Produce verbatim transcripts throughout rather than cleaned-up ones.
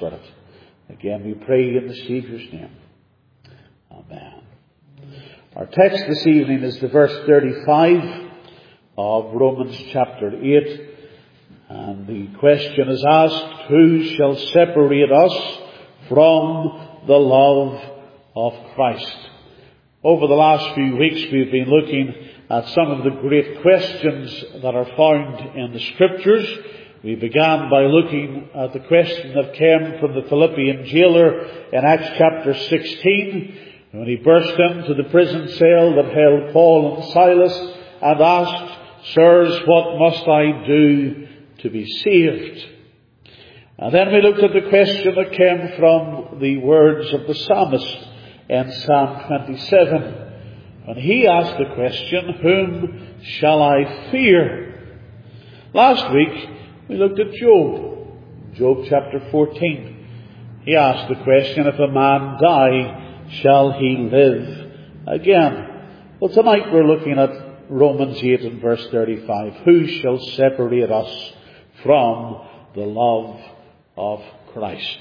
Spirit. Again, we pray in the Saviour's name. Amen. Our text this evening is the verse thirty-five of Romans chapter eight. And the question is asked, who shall separate us from the love of Christ? Over the last few weeks we've been looking at some of the great questions that are found in the Scriptures. We began by looking at the question that came from the Philippian jailer in Acts chapter sixteen, when he burst into the prison cell that held Paul and Silas and asked, "Sirs, what must I do to be saved?" And then we looked at the question that came from the words of the psalmist in Psalm twenty-seven. And he asked the question, whom shall I fear? Last week we looked at Job. Job chapter fourteen. He asked the question, if a man die, shall he live again? Well, tonight we're looking at Romans eight and verse thirty-five. Who shall separate us from the love of Christ?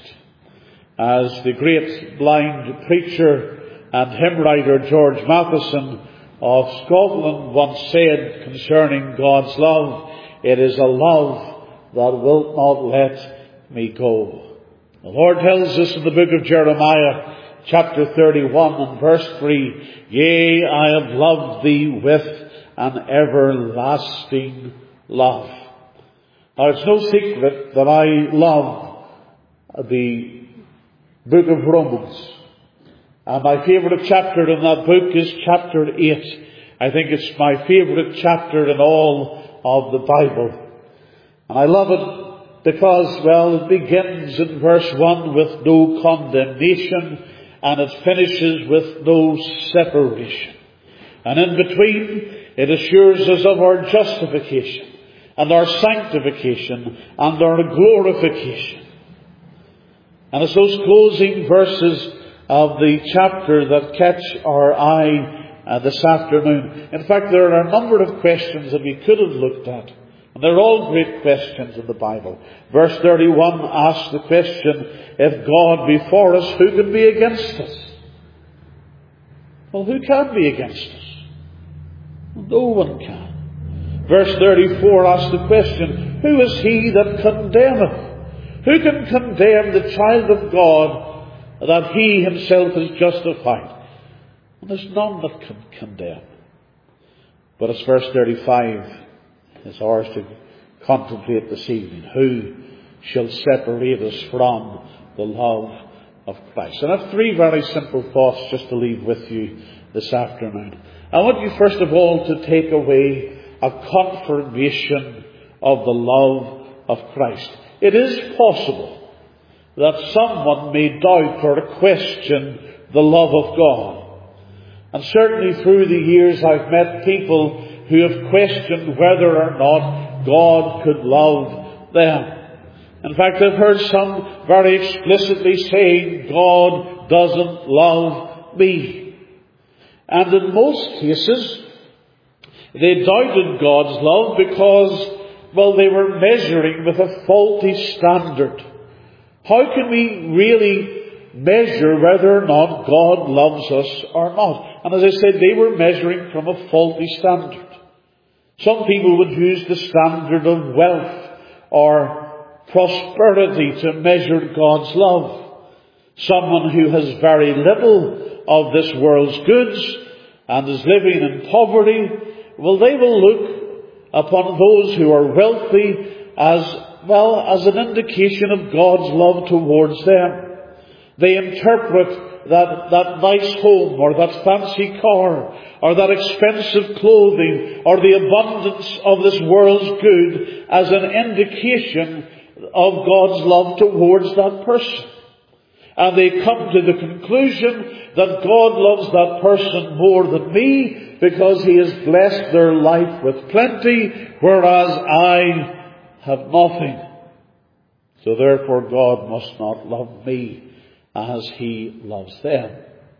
As the great blind preacher and hymn writer George Matheson of Scotland once said concerning God's love, it is a love that will not let me go. The Lord tells us in the book of Jeremiah chapter thirty-one and verse three, yea, I have loved thee with an everlasting love. Now it's no secret that I love the book of Romans. And my favourite chapter in that book is chapter eight. I think it's my favourite chapter in all of the Bible. And I love it because, well, it begins in verse one with no condemnation and it finishes with no separation. And in between, it assures us of our justification and our sanctification and our glorification. And it's those closing verses of the chapter that catch our eye uh, this afternoon. In fact, there are a number of questions that we could have looked at. And they're all great questions in the Bible. Verse thirty-one asks the question, if God be for us, who can be against us? Well, who can be against us? Well, no one can. Verse thirty-four asks the question, who is he that condemneth? Who can condemn the child of God that he himself is justified? And there's none that can condemn. But it's verse thirty-five is ours to contemplate this evening. Who shall separate us from the love of Christ? And I have three very simple thoughts just to leave with you this afternoon. I want you first of all to take away a confirmation of the love of Christ. It is possible that someone may doubt or question the love of God. And certainly through the years I've met people who have questioned whether or not God could love them. In fact, I've heard some very explicitly saying, God doesn't love me. And in most cases, they doubted God's love because, well, they were measuring with a faulty standard. How can we really measure whether or not God loves us or not? And as I said, they were measuring from a faulty standard. Some people would use the standard of wealth or prosperity to measure God's love. Someone who has very little of this world's goods and is living in poverty, well, they will look upon those who are wealthy as, well, as an indication of God's love towards them. They interpret that, that nice home or that fancy car or that expensive clothing or the abundance of this world's good as an indication of God's love towards that person. And they come to the conclusion that God loves that person more than me because he has blessed their life with plenty, whereas I have nothing. So therefore God must not love me as he loves them.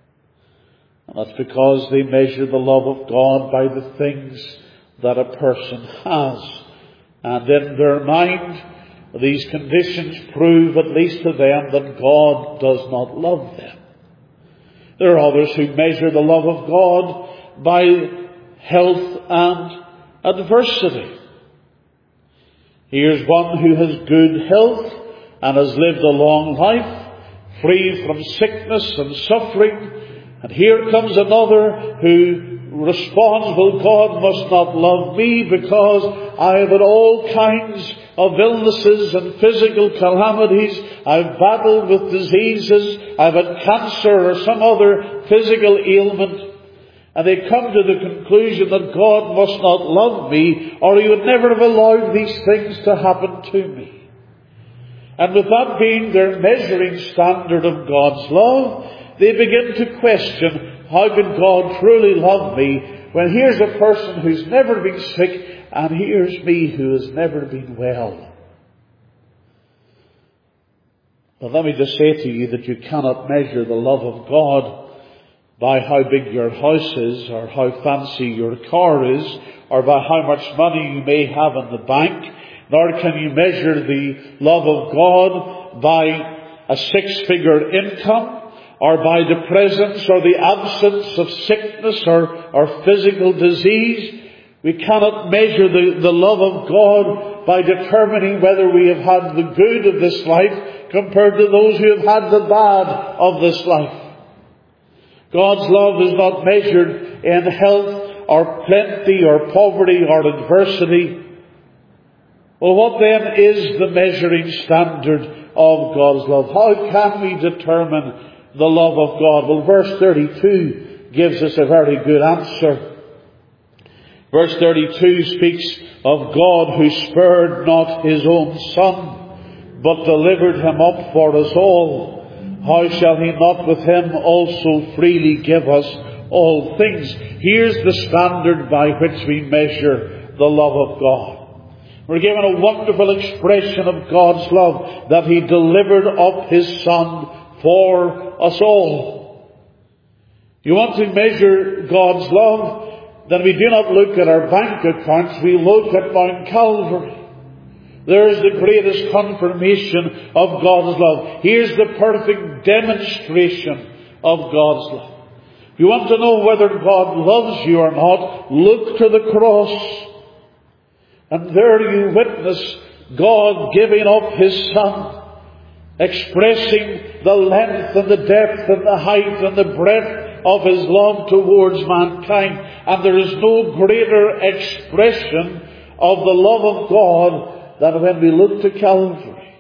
And that's because they measure the love of God by the things that a person has. And in their mind, These conditions prove, at least to them, that God does not love them. There are others who measure the love of God by health and adversity. Here's one who has good health and has lived a long life, free from sickness and suffering. And here comes another who responds, well, God must not love me because I have had all kinds of illnesses and physical calamities. I've battled with diseases. I've had cancer or some other physical ailment. And they come to the conclusion that God must not love me, or He would never have allowed these things to happen to me. And with that being their measuring standard of God's love, they begin to question, how can God truly love me when here's a person who's never been sick and here's me who has never been well? But let me just say to you that you cannot measure the love of God by how big your house is, or how fancy your car is, or by how much money you may have in the bank. Nor can you measure the love of God by a six-figure income, or by the presence or the absence of sickness or, or physical disease. We cannot measure the, the love of God by determining whether we have had the good of this life compared to those who have had the bad of this life. God's love is not measured in health or plenty or poverty or adversity. Well, what then is the measuring standard of God's love? How can we determine the love of God? Well, verse thirty-two gives us a very good answer. Verse thirty-two speaks of God who spared not His own Son, but delivered Him up for us all. How shall He not with Him also freely give us all things? Here's the standard by which we measure the love of God. We're given a wonderful expression of God's love, that He delivered up His Son for us all. You want to measure God's love? Then we do not look at our bank accounts, we look at Mount Calvary. There's the greatest confirmation of God's love. Here's the perfect demonstration of God's love. If you want to know whether God loves you or not, look to the cross. And there you witness God giving up His Son, expressing the length and the depth and the height and the breadth of His love towards mankind. And there is no greater expression of the love of God than when we look to Calvary.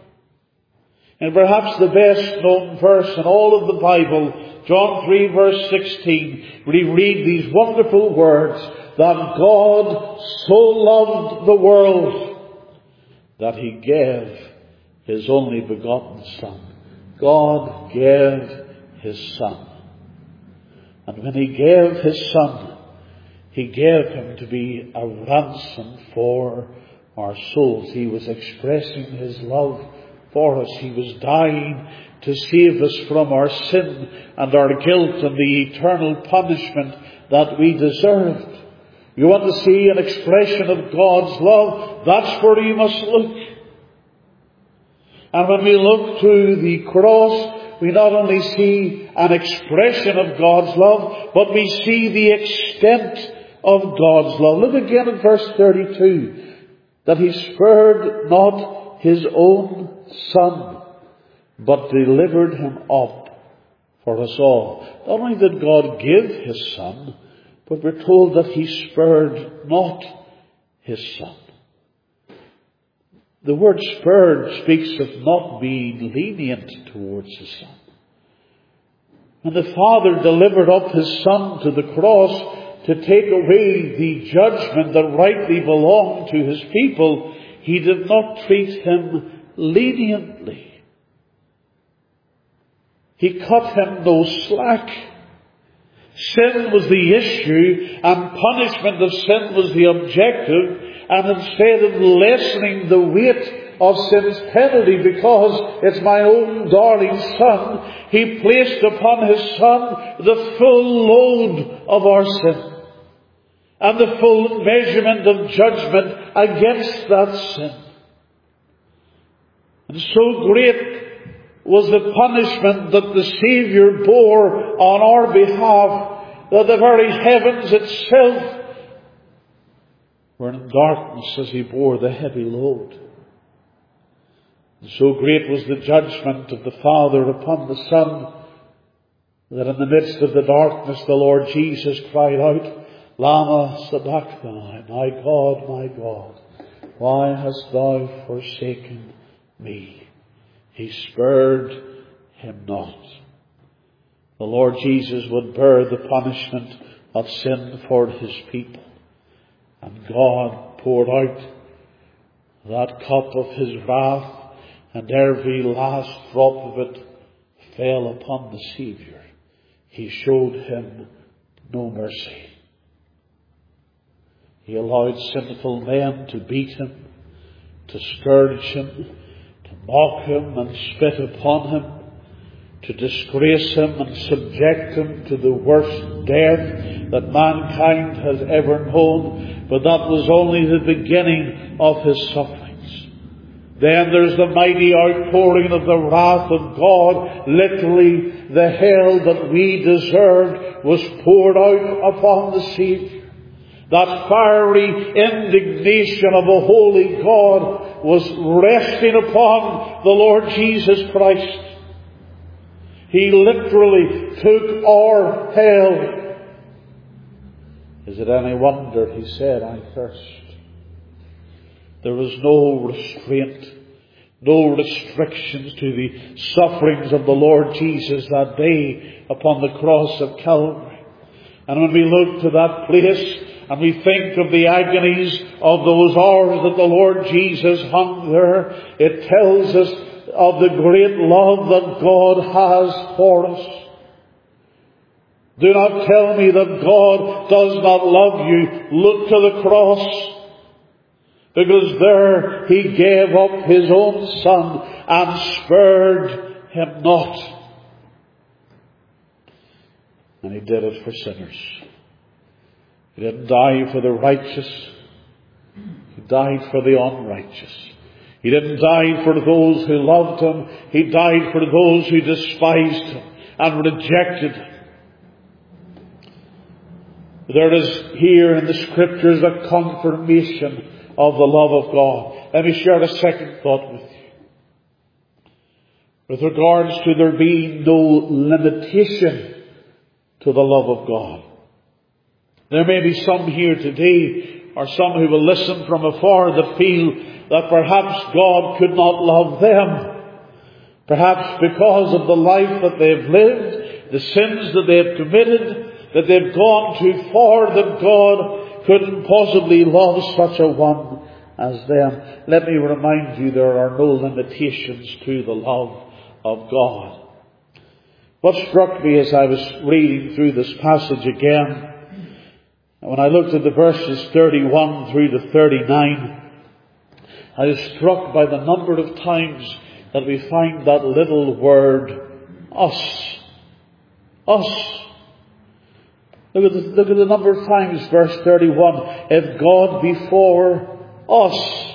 And perhaps the best known verse in all of the Bible, John three verse sixteen, we read these wonderful words, that God so loved the world that He gave His only begotten Son. God gave His Son. And when He gave His Son, He gave Him to be a ransom for our souls. He was expressing His love for us. He was dying to save us from our sin and our guilt and the eternal punishment that we deserved. You want to see an expression of God's love? That's where you must look. And when we look to the cross, we not only see an expression of God's love, but we see the extent of God's love. Look again at verse thirty-two. That He spared not His own Son, but delivered Him up for us all. Not only did God give His Son, but we're told that He spared not His Son. The word spared speaks of not being lenient towards His Son. And the Father delivered up His Son to the cross to take away the judgment that rightly belonged to His people. He did not treat Him leniently. He cut Him no slack. Sin was the issue, and punishment of sin was the objective, and instead of lessening the weight of sin's penalty because it's my own darling Son, He placed upon His Son the full load of our sin and the full measurement of judgment against that sin. And so great was the punishment that the Saviour bore on our behalf that the very heavens itself were in darkness as he bore the heavy load. And so great was the judgment of the Father upon the Son that in the midst of the darkness the Lord Jesus cried out, Lama Sabachthani, my God, my God, why hast thou forsaken me? He spared him not. The Lord Jesus would bear the punishment of sin for his people. And God poured out that cup of his wrath, and every last drop of it fell upon the Saviour. He showed him no mercy. He allowed sinful men to beat him, to scourge him, to mock him and spit upon him, to disgrace him and subject him to the worst death that mankind has ever known. But that was only the beginning of his sufferings. Then there's the mighty outpouring of the wrath of God. Literally, the hell that we deserved was poured out upon the Saviour. That fiery indignation of a holy God was resting upon the Lord Jesus Christ. He literally took our hell. Is it any wonder he said, I thirst? There was no restraint, no restrictions to the sufferings of the Lord Jesus that day upon the cross of Calvary. And when we look to that place and we think of the agonies of those hours that the Lord Jesus hung there, it tells us of the great love that God has for us. Do not tell me that God does not love you. Look to the cross. Because there he gave up his own Son and spared him not. And he did it for sinners. He didn't die for the righteous. He died for the unrighteous. He didn't die for those who loved him. He died for those who despised him and rejected him. There is here in the Scriptures a confirmation of the love of God. Let me share a second thought with you. With regards to there being no limitation to the love of God. There may be some here today, or some who will listen from afar, that feel that perhaps God could not love them. Perhaps because of the life that they've lived, the sins that they've committed, that they've gone too far, that God couldn't possibly love such a one as them. Let me remind you, there are no limitations to the love of God. What struck me as I was reading through this passage again, when I looked at the verses thirty-one through to thirty-nine, I was struck by the number of times that we find that little word, us. Us. Look at, the, look at the number of times, verse thirty-one. If God be for us,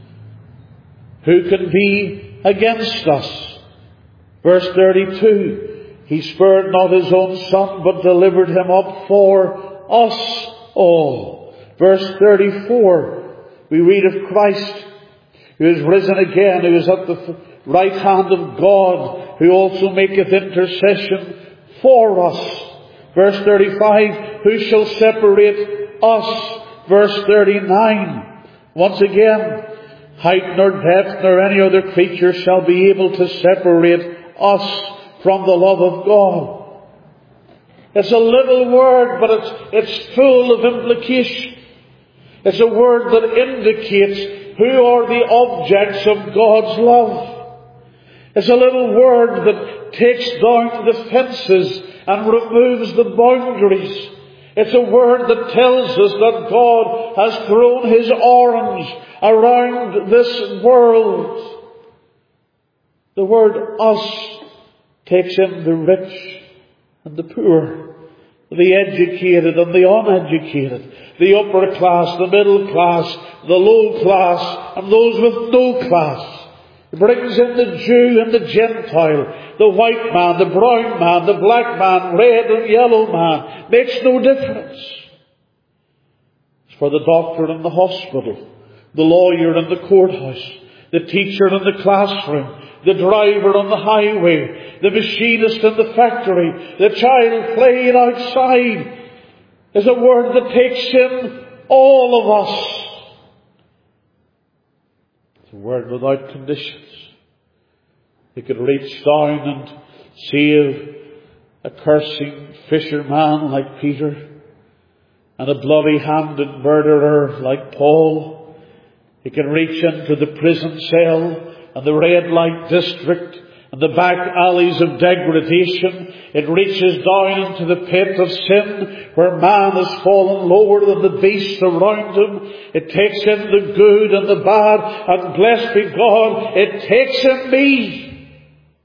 who can be against us? Verse thirty-two. He spared not his own Son, but delivered him up for us all. Verse thirty-four. We read of Christ, who is risen again, who is at the right hand of God, who also maketh intercession for us. Verse thirty-five, who shall separate us? Verse thirty-nine, once again, height nor depth nor any other creature shall be able to separate us from the love of God. It's a little word, but it's, it's full of implication. It's a word that indicates who are the objects of God's love. It's a little word that takes down the fences and removes the boundaries. It's a word that tells us that God has thrown his arms around this world. The word us takes in the rich and the poor, the educated and the uneducated, the upper class, the middle class, the low class, and those with no class. He brings in the Jew and the Gentile, the white man, the brown man, the black man, red and yellow man. Makes no difference. It's for the doctor in the hospital, the lawyer in the courthouse, the teacher in the classroom, the driver on the highway, the machinist in the factory, the child playing outside. Is a word that takes in all of us. It's a word without conditions. He could reach down and save a cursing fisherman like Peter and a bloody-handed murderer like Paul. He can reach into the prison cell and the red light district and the back alleys of degradation. It reaches down into the pit of sin where man has fallen lower than the beasts around him. It takes in the good and the bad, and blessed be God, it takes in me.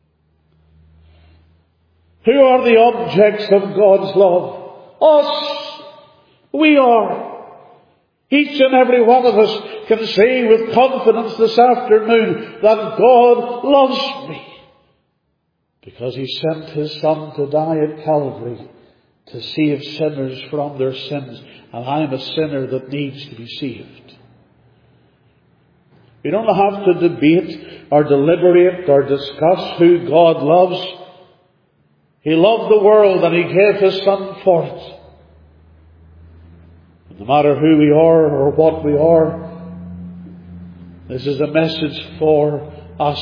Who are the objects of God's love? Us. We are. Each and every one of us can say with confidence this afternoon that God loves me. Because He sent His Son to die at Calvary to save sinners from their sins. And I am a sinner that needs to be saved. We don't have to debate or deliberate or discuss who God loves. He loved the world and He gave His Son for it. No matter who we are or what we are, this is a message for us.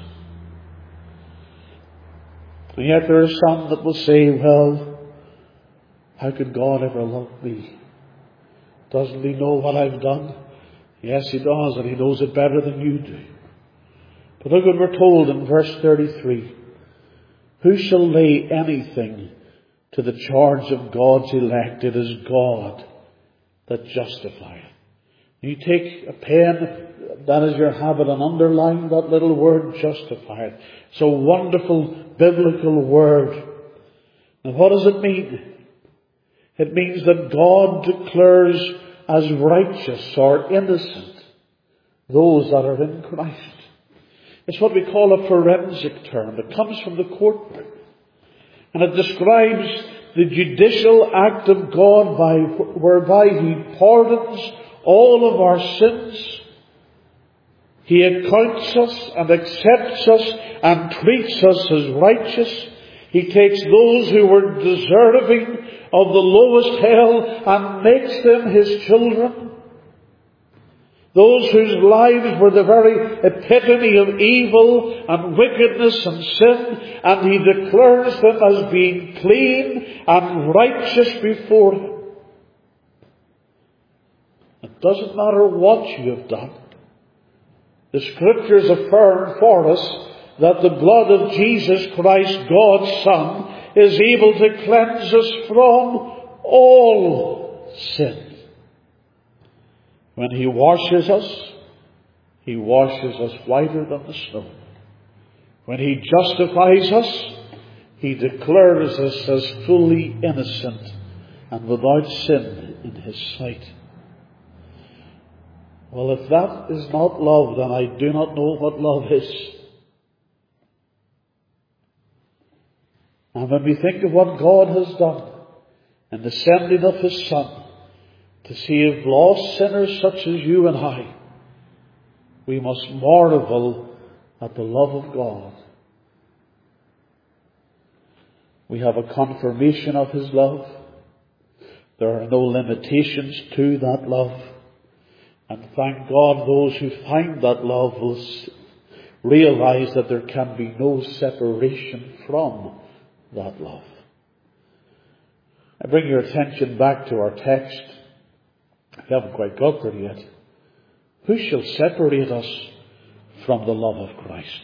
And yet there are some that will say, well, how could God ever love me? Doesn't He know what I've done? Yes, He does, and He knows it better than you do. But look what we're told in verse thirty-three. Who shall lay anything to the charge of God's elect? It is God that justifieth. You take a pen, that is your habit, and underline that little word, justifieth. It's a wonderful biblical word. Now what does it mean? It means that God declares as righteous or innocent those that are in Christ. It's what we call a forensic term. It comes from the courtroom. And it describes the judicial act of God by, whereby He pardons all of our sins. He accounts us and accepts us and treats us as righteous. He takes those who were deserving of the lowest hell and makes them His children. Those whose lives were the very epitome of evil and wickedness and sin, and He declares them as being clean and righteous before Him. It doesn't matter what you have done. The Scriptures affirm for us that the blood of Jesus Christ, God's Son, is able to cleanse us from all sin. When He washes us, He washes us whiter than the snow. When He justifies us, He declares us as fully innocent and without sin in His sight. Well, if that is not love, then I do not know what love is. And when we think of what God has done in the sending of His Son to save lost sinners such as you and I, we must marvel at the love of God. We have a confirmation of His love. There are no limitations to that love. And thank God those who find that love will realize that there can be no separation from that love. I bring your attention back to our text. We haven't quite got there yet. Who shall separate us from the love of Christ?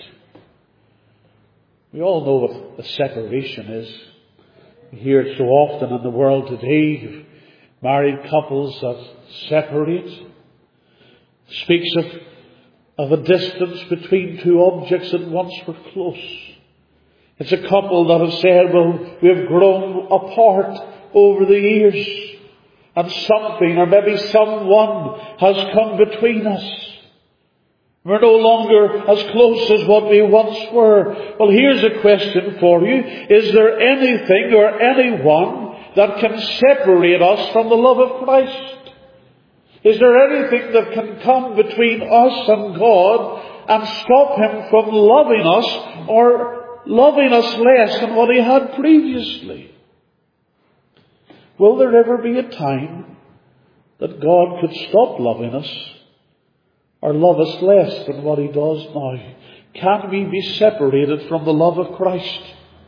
We all know what a separation is. We hear it so often in the world today. Married couples that separate. Speaks of, of a distance between two objects that once were close. It's a couple that have said, well, we have grown apart over the years. And something, or maybe someone, has come between us. We're no longer as close as what we once were. Well, here's a question for you. Is there anything or anyone that can separate us from the love of Christ? Is there anything that can come between us and God and stop Him from loving us or loving us less than what He had previously? Will there ever be a time that God could stop loving us or love us less than what He does now? Can we be separated from the love of Christ?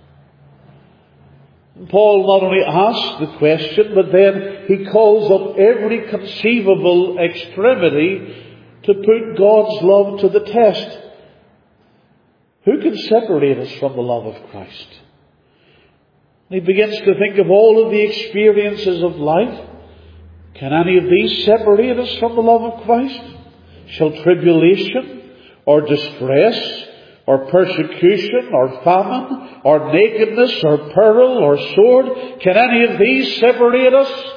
And Paul not only asks the question, but then he calls up every conceivable extremity to put God's love to the test. Who can separate us from the love of Christ? And he begins to think of all of the experiences of life. Can any of these separate us from the love of Christ? Shall tribulation, or distress, or persecution, or famine, or nakedness, or peril, or sword, can any of these separate us?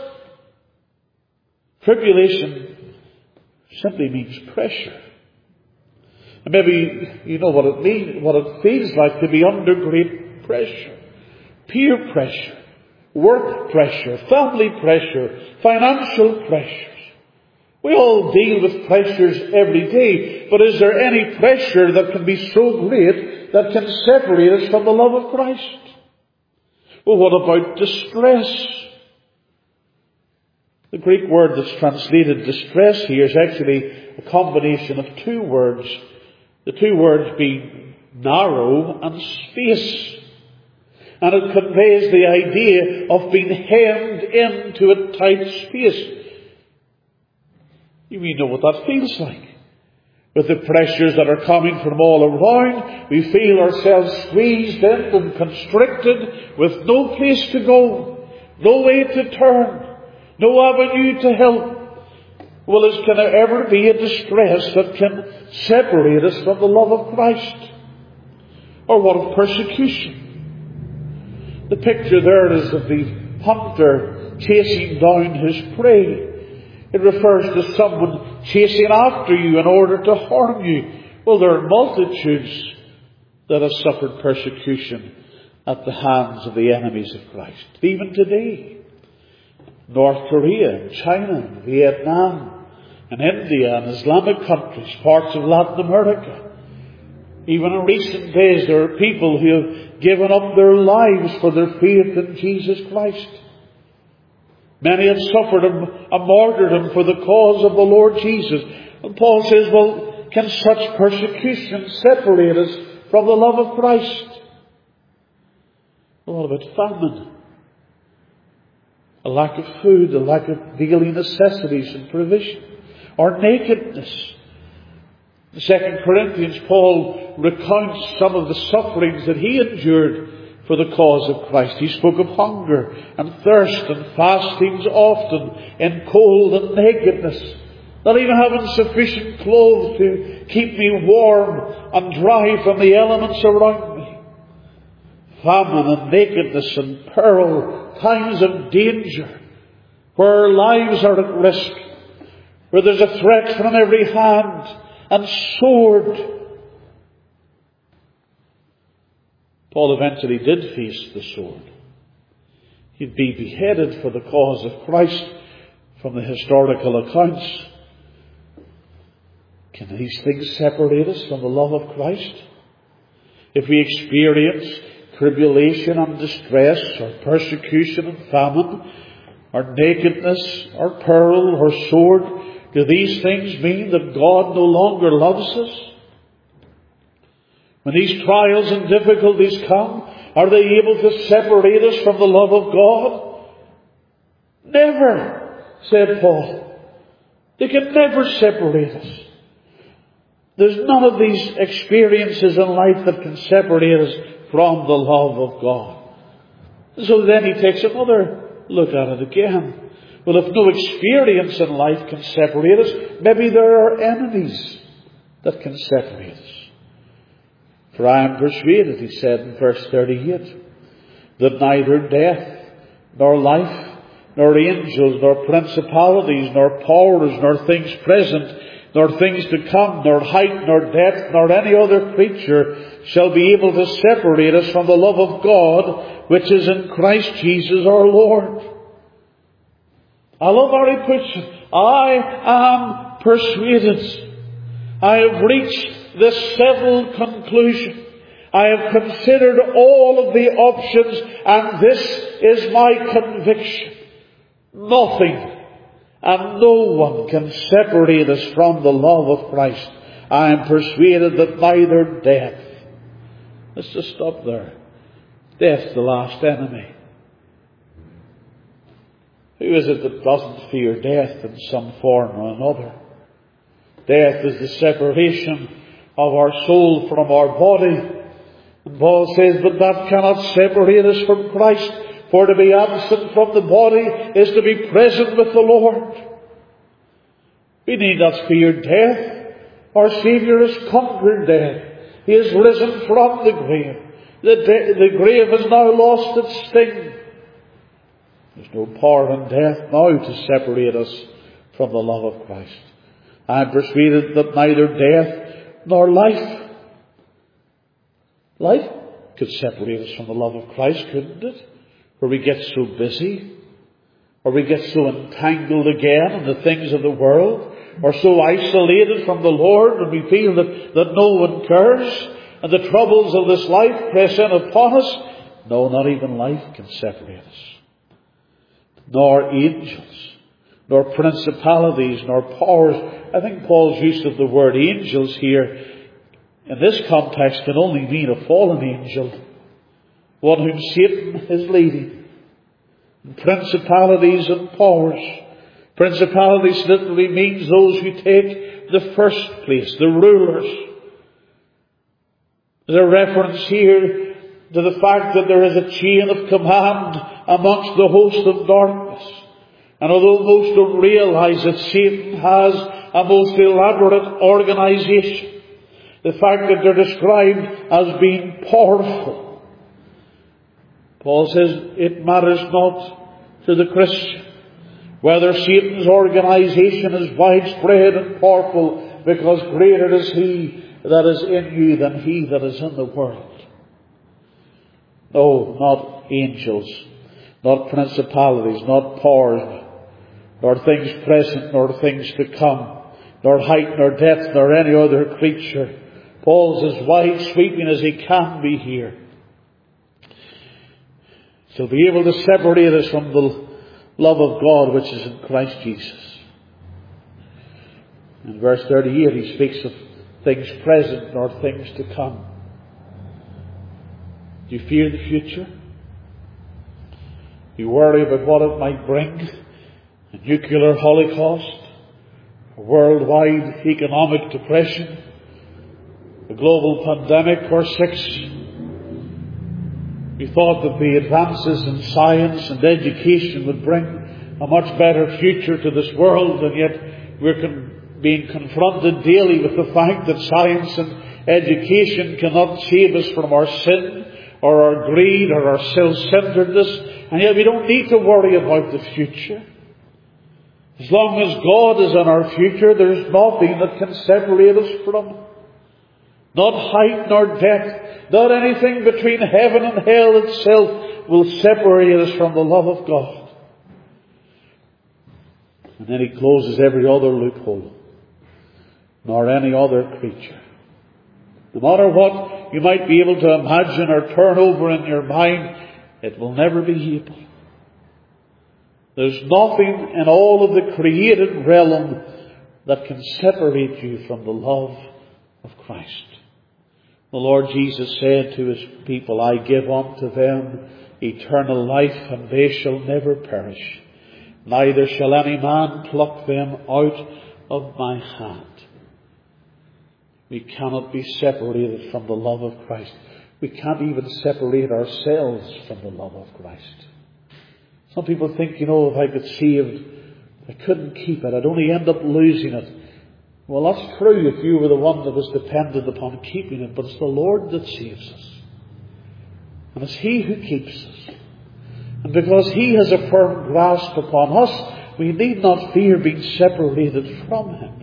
Tribulation simply means pressure. And maybe you know what it means, what it feels like to be under great pressure. Peer pressure, work pressure, family pressure, financial pressures. We all deal with pressures every day, but is there any pressure that can be so great that can separate us from the love of Christ? Well, what about distress? The Greek word that's translated distress here is actually a combination of two words. The two words being narrow and space. And it conveys the idea of being hemmed into a tight space. You know what that feels like. With the pressures that are coming from all around, we feel ourselves squeezed in and constricted with no place to go, no way to turn, no avenue to help. Well, is, can there ever be a distress that can separate us from the love of Christ? Or what of persecution? The picture there is of the hunter chasing down his prey. It refers to someone chasing after you in order to harm you. Well, there are multitudes that have suffered persecution at the hands of the enemies of Christ. Even today, North Korea, China, Vietnam, and India, and Islamic countries, parts of Latin America. Even in recent days, there are people who have given up their lives for their faith in Jesus Christ. Many have suffered a martyrdom for the cause of the Lord Jesus. And Paul says, well, can such persecution separate us from the love of Christ? Well, what about famine? A lack of food, a lack of daily necessities and provision. Or nakedness. In Second Corinthians, Paul recounts some of the sufferings that he endured for the cause of Christ. He spoke of hunger and thirst and fastings often, in cold and nakedness, not even having sufficient clothes to keep me warm and dry from the elements around me. Famine and nakedness and peril, times of danger, where our lives are at risk, where there's a threat from every hand, and sword. Paul eventually did face the sword. He'd be beheaded for the cause of Christ from the historical accounts. Can these things separate us from the love of Christ? If we experience tribulation and distress, or persecution and famine, or nakedness, or peril, or sword, do these things mean that God no longer loves us? When these trials and difficulties come, are they able to separate us from the love of God? Never, said Paul. They can never separate us. There's none of these experiences in life that can separate us from the love of God. So then he takes another look at it again. Well, if no experience in life can separate us, maybe there are enemies that can separate us. For I am persuaded, he said in verse thirty-eight, that neither death, nor life, nor angels, nor principalities, nor powers, nor things present, nor things to come, nor height, nor depth, nor any other creature shall be able to separate us from the love of God, which is in Christ Jesus our Lord. I love how he puts it. I am persuaded. I have reached this settled conclusion. I have considered all of the options, and this is my conviction. Nothing and no one can separate us from the love of Christ. I am persuaded that neither death. Let's just stop there. Death's the last enemy. Who is it that doesn't fear death in some form or another? Death is the separation of our soul from our body. And Paul says, but that cannot separate us from Christ. For to be absent from the body is to be present with the Lord. We need not fear death. Our Saviour has conquered death. He has risen from the grave. The, de- the grave has now lost its sting. There's no power in death now to separate us from the love of Christ. I am persuaded that neither death nor life. Life could separate us from the love of Christ, couldn't it? Where we get so busy, or we get so entangled again in the things of the world, or so isolated from the Lord, and we feel that, that no one cares, and the troubles of this life press in upon us. No, not even life can separate us. Nor angels, nor principalities, nor powers. I think Paul's use of the word angels here, in this context, can only mean a fallen angel. One whom Satan is leading. And principalities and powers. Principalities literally means those who take the first place, the rulers. There's a reference here to the fact that there is a chain of command amongst the host of darkness. And although most don't realize that Satan has a most elaborate organization, the fact that they're described as being powerful, Paul says it matters not to the Christian whether Satan's organization is widespread and powerful, because greater is he that is in you than he that is in the world. No, not angels, not principalities, not powers, nor things present, nor things to come, nor height, nor depth, nor any other creature. Paul's as wide sweeping as he can be here. Shall be able to separate us from the love of God which is in Christ Jesus. In verse thirty-eight he speaks of things present nor things to come. Do you fear the future? Do you worry about what it might bring? A nuclear holocaust? A worldwide economic depression? A global pandemic or six? We thought that the advances in science and education would bring a much better future to this world, and yet we're con- being confronted daily with the fact that science and education cannot save us from our sin or our greed or our self-centeredness, and yet we don't need to worry about the future. As long as God is in our future, there's nothing that can separate us from Him. Not height nor depth, not anything between heaven and hell itself will separate us from the love of God. And then he closes every other loophole, nor any other creature. No matter what you might be able to imagine or turn over in your mind, it will never be able. There's nothing in all of the created realm that can separate you from the love of Christ. The Lord Jesus said to His people, I give unto them eternal life, and they shall never perish. Neither shall any man pluck them out of my hand. We cannot be separated from the love of Christ. We can't even separate ourselves from the love of Christ. Some people think, you know, if I got saved, I couldn't keep it. I'd only end up losing it. Well, that's true if you were the one that was dependent upon keeping it, but it's the Lord that saves us. And it's He who keeps us. And because He has a firm grasp upon us, we need not fear being separated from Him.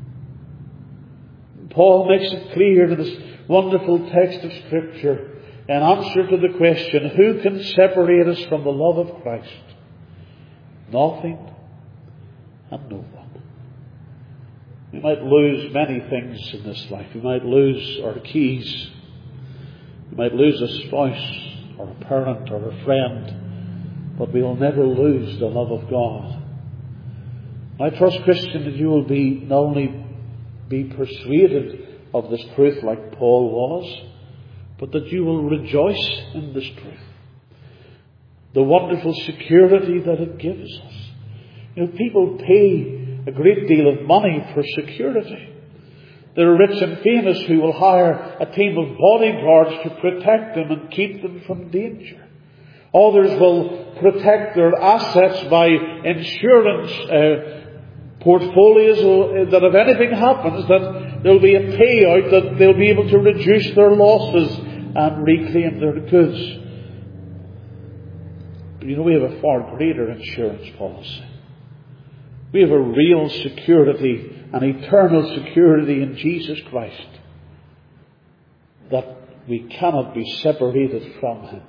Paul makes it clear in this wonderful text of Scripture in answer to the question, who can separate us from the love of Christ? Nothing and no one. We might lose many things in this life. We might lose our keys. We might lose a spouse or a parent or a friend. But we will never lose the love of God. I trust, Christian, that you will be not only be persuaded of this truth like Paul was, but that you will rejoice in this truth. The wonderful security that it gives us. You know, people pay a great deal of money for security. There are rich and famous who will hire a team of bodyguards to protect them and keep them from danger. Others will protect their assets by insurance uh, portfolios, that if anything happens, that there will be a payout, that they'll be able to reduce their losses and reclaim their goods. But you know, we have a far greater insurance policy. We have a real security, an eternal security in Jesus Christ, that we cannot be separated from Him.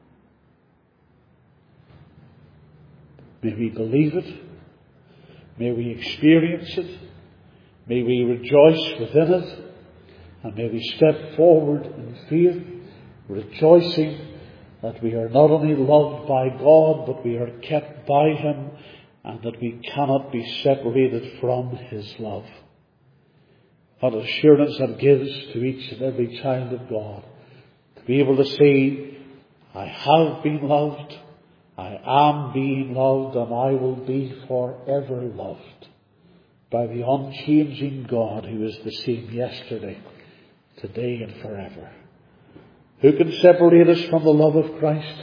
May we believe it. May we experience it. May we rejoice within it. And may we step forward in faith, rejoicing that we are not only loved by God, but we are kept by Him, and that we cannot be separated from His love. What assurance that gives to each and every child of God, to be able to say, I have been loved, I am being loved, and I will be forever loved by the unchanging God who is the same yesterday, today, and forever. Who can separate us from the love of Christ?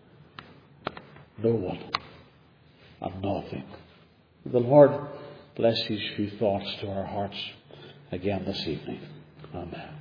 No one and nothing. The Lord bless these few thoughts to our hearts again this evening. Amen.